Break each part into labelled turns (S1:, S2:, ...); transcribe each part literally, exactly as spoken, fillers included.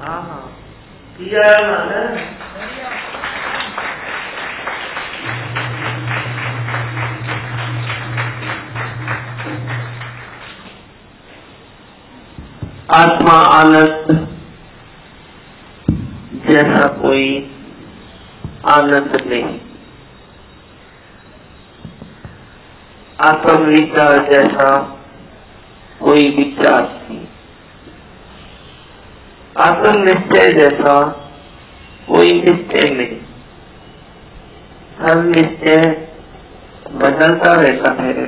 S1: हाँ हाँ किया है। आत्मा आनंद जैसा कोई आनंद नहीं, आत्म विचार जैसा कोई विचार नहीं, आत्म निश्चय जैसा कोई निश्चय नहीं। हर निश्चय बदलता रहता है।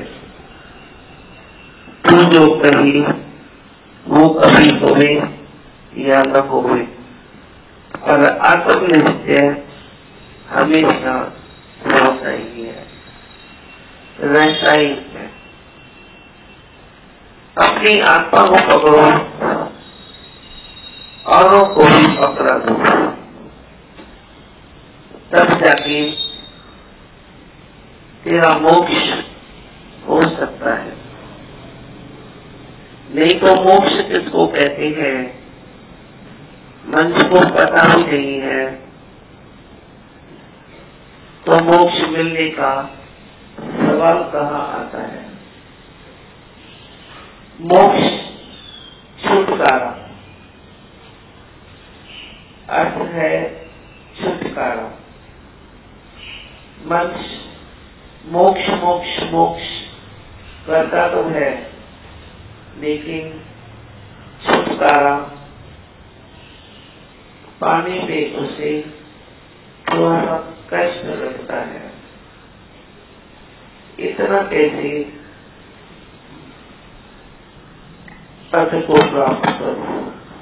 S1: तू जो कही वो कभी होवे या न होवे, पर आत्म निश्चय हमेशा होता ही है, रहता ही है। अपनी आत्मा को पकड़ो, औरों को भी पकड़ा दो, तब जाके तेरा मोक्ष हो सकता है। नहीं तो मोक्ष किसको कहते हैं मनुष्य को पता भी नहीं है, तो मोक्ष मिलने का सवाल कहाँ आता है। मोक्ष छुटकारा, अर्थ है छुटकारा। मनुष्य मोक्ष मोक्ष मोक्ष करता तो है, लेकिन छुटकारा पाने में उसे थोड़ा सा कष्ट लगता है। इतना कैसे पद को प्राप्त करो।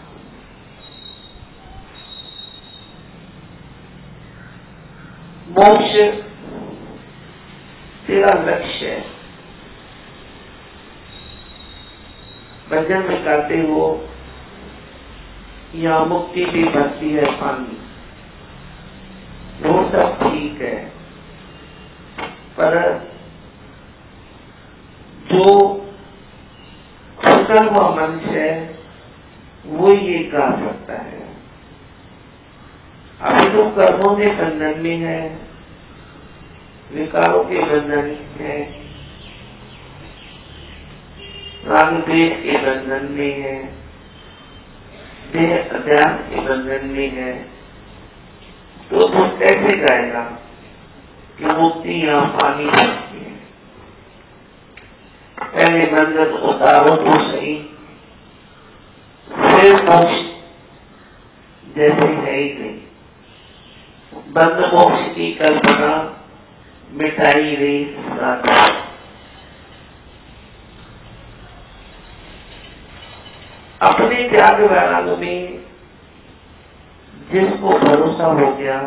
S1: मोक्ष तेरा लक्ष्य है। भजन में कहते हो या मुक्ति भी भक्ति है पानी, वो सब ठीक है, पर जो छूटा हुआ मनुष्य है वो ये गा सकता है। अभी तो कर्मों के बंधन में है, विकारों के बंधन में है, राग द्वेष के बंधन में है, देह अध्यास के बंधन में है, तो वो कैसे गाएगा कि मुक्ति यहाँ पानी सकती है। पहले बंधन उतारो तो सही, फिर मोक्ष जैसे है ही नहीं। बंध मोक्ष की कल्पना मिटाई रे साधा। अपने त्याग वैराग में जिसको भरोसा हो गया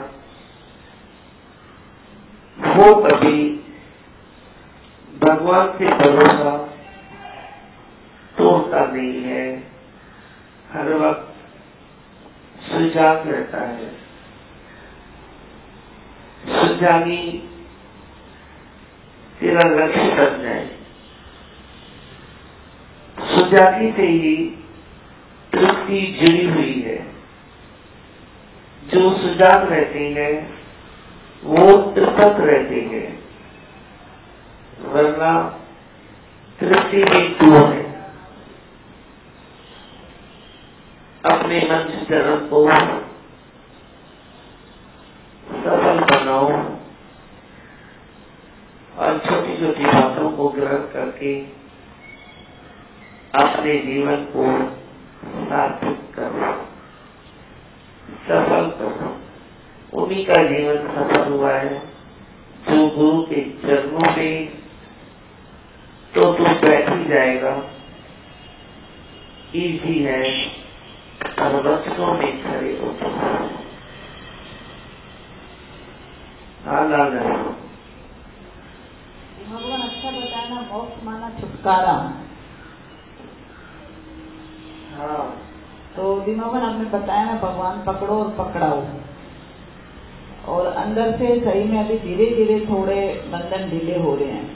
S1: वो कभी भगवान से भरोसा तोड़ता नहीं है, हर वक्त सुजाग रहता है। सुजागी तेरा लक्ष्य बन जाए। सुजागी से ही तृप्ति जुड़ी हुई है। जो सुजाग रहते हैं वो तृप्त रहते हैं, वरना तृप्ति भी दूर है। अपने मन चरण को सफल बनाओ और छोटी छोटी बातों को ग्रहण करके अपने जीवन को सार्थक करो, सफल करो। उन्हीं का जीवन सफल हुआ है जो गुरु के चरणों में तो तू बैठ ही जाएगा, इजी है, और वचनों में खड़े हो तो
S2: भगवान अच्छा बताना। मोक्ष माना छुटकारा।
S1: हाँ,
S2: तो दिनोवन आपने बताया ना, भगवान पकड़ो और पकड़ाओ, और अंदर से सही में अभी धीरे धीरे थोड़े बंधन ढीले हो रहे हैं।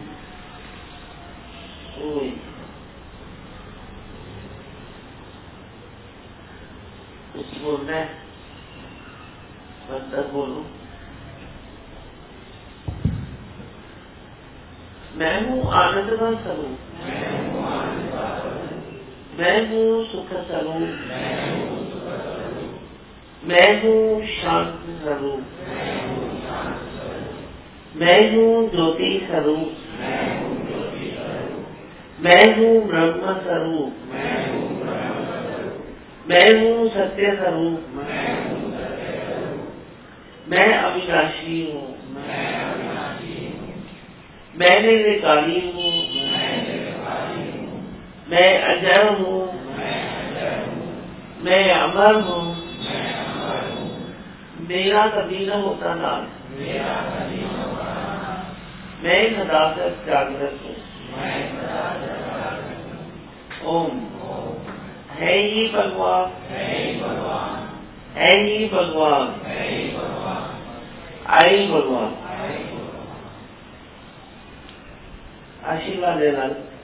S1: उस बोलना है, मंत्र बोलो। मैं हूँ आनंद का स्वरूप, मैं हूँ सुख स्वरूप, मैं हूँ शांत स्वरूप, मैं हूँ ज्योति स्वरूप, मैं हूँ ब्रह्म स्वरूप, मैं हूँ सत्य स्वरूप, मैं अविनाशी हूँ, मैं निर्विकारी हूँ, मैं अजर हूँ, मैं अमर हूँ, मेरा कभी न होता नाश, मैं सदा तक जागृत हूँ। ओम है ही भगवान, है ही भगवान, आई भगवान। आशीर्वाद देना।